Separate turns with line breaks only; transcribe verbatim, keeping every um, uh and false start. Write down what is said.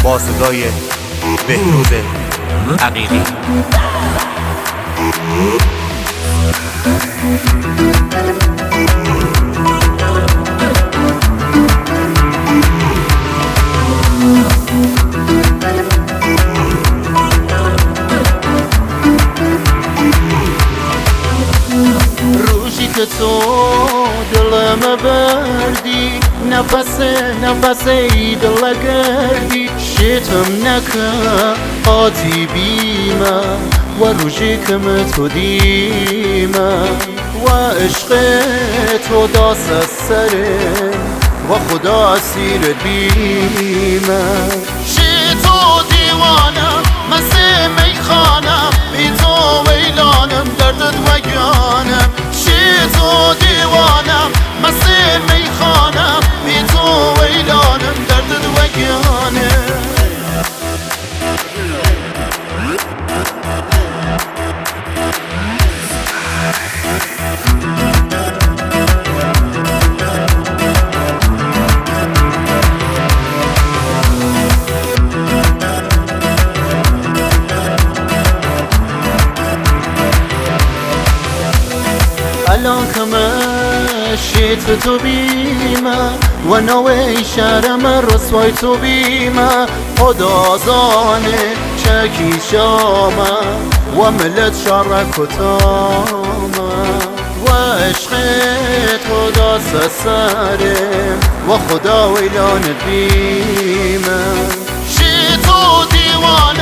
با صدای بهروز عقیلی.
روشی که تو دلم بردی، نفس نفس ای دل گردی، شتم نکه آتی بیمه و روشی که تو دیمه و عشق تو داست سره و خدا اسیر بیمه. شی تو دیوانم مثل میخانم، بی تو ویلانم دردت وگانم. شی تو دیوانم مثل میخانم، بی تو ویلانم دردت وگانم. الان که مشیت تو بیمه و نوی شرم رسوای تو بیمه، خدا زانه چکی شامه و ملت شرک کتامه و عشق تو داست سرم و خدا ویلان بیمه. شی تو دیوانه